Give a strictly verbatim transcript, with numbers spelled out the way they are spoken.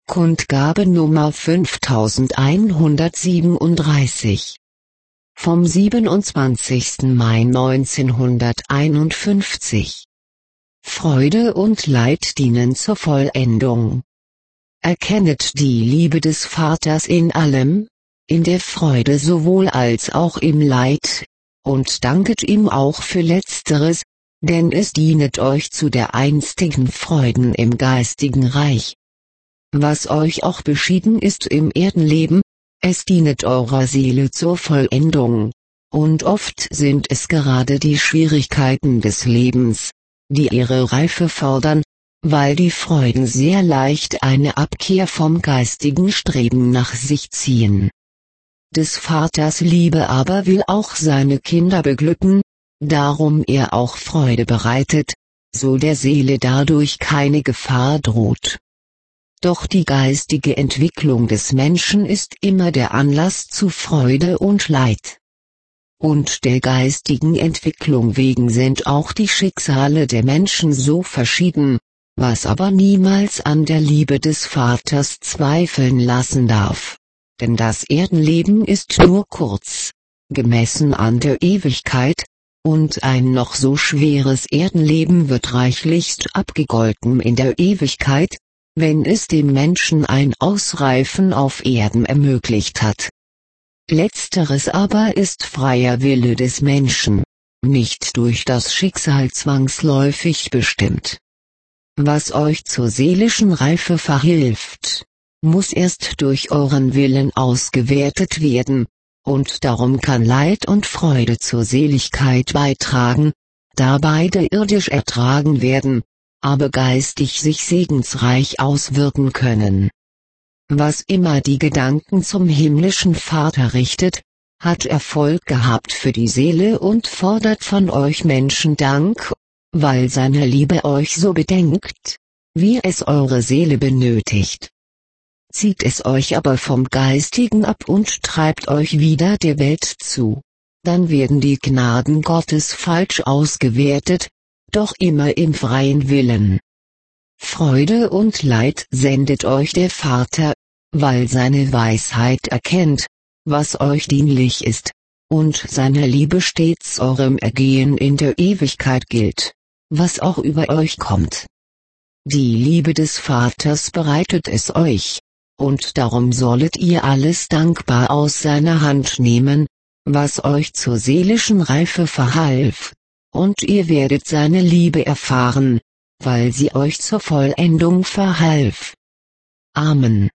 Kundgabe Nummer fünftausendeinhundertsiebenunddreißig. Vom siebenundzwanzigsten Mai neunzehnhunderteinundfünfzig. Freude und Leid dienen zur Vollendung. Erkennet die Liebe des Vaters in allem, in der Freude sowohl als auch im Leid, und danket ihm auch für Letzteres, denn es dienet euch zu der einstigen Freuden im geistigen Reich. Was euch auch beschieden ist im Erdenleben, es dienet eurer Seele zur Vollendung, und oft sind es gerade die Schwierigkeiten des Lebens, die ihre Reife fordern, weil die Freuden sehr leicht eine Abkehr vom geistigen Streben nach sich ziehen. Des Vaters Liebe aber will auch seine Kinder beglücken, darum er auch Freude bereitet, so der Seele dadurch keine Gefahr droht. Doch die geistige Entwicklung des Menschen ist immer der Anlass zu Freude und Leid. Und der geistigen Entwicklung wegen sind auch die Schicksale der Menschen so verschieden, was aber niemals an der Liebe des Vaters zweifeln lassen darf. Denn das Erdenleben ist nur kurz, gemessen an der Ewigkeit, und ein noch so schweres Erdenleben wird reichlichst abgegolten in der Ewigkeit, wenn es dem Menschen ein Ausreifen auf Erden ermöglicht hat. Letzteres aber ist freier Wille des Menschen, nicht durch das Schicksal zwangsläufig bestimmt. Was euch zur seelischen Reife verhilft, muss erst durch euren Willen ausgewertet werden, und darum kann Leid und Freude zur Seligkeit beitragen, da beide irdisch ertragen werden, aber geistig sich segensreich auswirken können. Was immer die Gedanken zum himmlischen Vater richtet, hat Erfolg gehabt für die Seele und fordert von euch Menschen Dank, weil seine Liebe euch so bedenkt, wie es eure Seele benötigt. Zieht es euch aber vom Geistigen ab und treibt euch wieder der Welt zu, dann werden die Gnaden Gottes falsch ausgewertet, doch immer im freien Willen. Freude und Leid sendet euch der Vater, weil seine Weisheit erkennt, was euch dienlich ist, und seine Liebe stets eurem Ergehen in der Ewigkeit gilt, was auch über euch kommt. Die Liebe des Vaters bereitet es euch, und darum sollet ihr alles dankbar aus seiner Hand nehmen, was euch zur seelischen Reife verhalf, und ihr werdet seine Liebe erfahren, weil sie euch zur Vollendung verhalf. Amen.